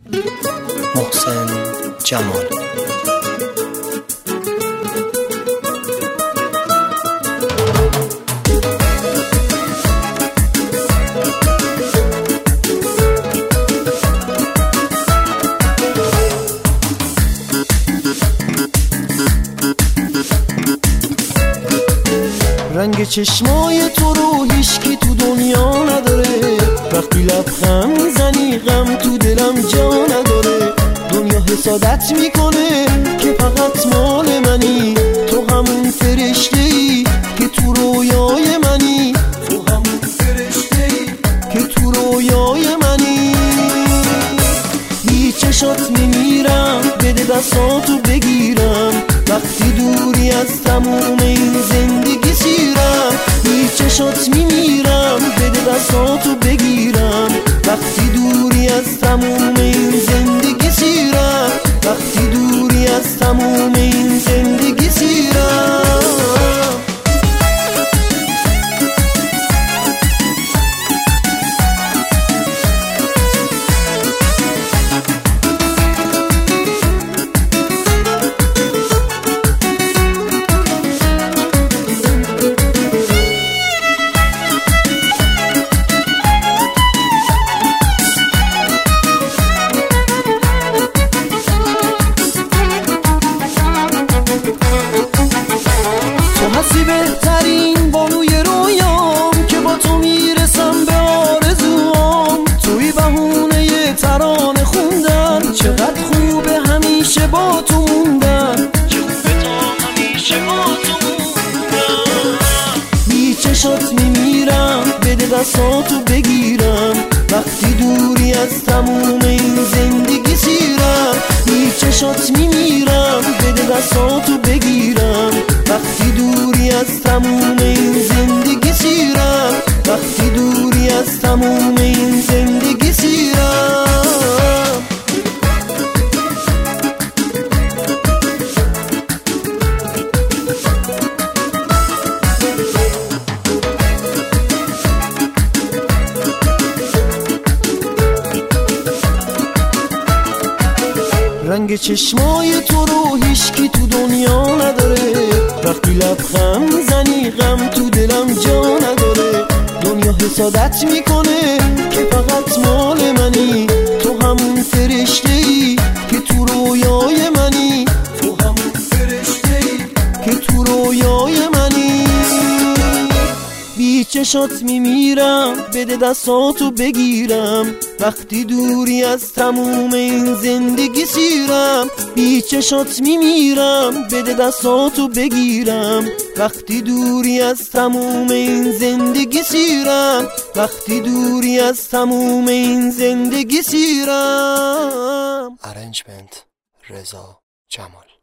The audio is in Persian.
محسن جمال. رنگ چشمای تو رو هیچکی تو دنیا نداره، وقتی لبخند میزنی غم تو دلم جا نداره. دنیا حسادت میکنه که فقط مال منی، تو همون فرشته‌ای که تو رویای منی، تو همون فرشته‌ای که تو رویای منی. بی چشات میمیرم، بده دستاتو بگیرم، وقتی دوری از تموم این زندگی سیرم. بی چشات میمیرم، بده دستاتو بگیرم، وقتی دوری از تموم این زندگی سیرم، وقتی دوری از تموم این زندگی سیرم. هستی بهترین بانوی رویام که با تو میرسم به آرزوام. توی بهونه یه ترانه خوندن، چقدر خوبه همیشه با تو موندن، چه خوبه تا همیشه با تو موندن. بی چشات میمیرم، بده دستاتو بگیرم، وقتی دوری از تموم این زندگی سیرم. بی چشات میمیرم، بده دستاتو بگیرم، وقتی دوری از تموم این زندگی سیرم، وقتی دوری از تموم این زندگی سیرم. رنگ چشمای تو رو هیچکی تو دنیا نداره، وقتی لبخند میزنی غم تو دلم جا نداره. دنیا حسادت میکنه که فقط مال منی، تو همون فرشته‌ای که تو رویای منی، تو همون فرشته‌ای که تو رویای منی. بی چشات میمیرم، بده دستاتو بگیرم، وقتی دوری از تموم این زندگی سیرم. بی چشات میمیرم، بده دستاتو بگیرم، وقتی دوری از تموم این زندگی سیرم، وقتی دوری از تموم این زندگی سیرم. ارنجمنت رضا جمال.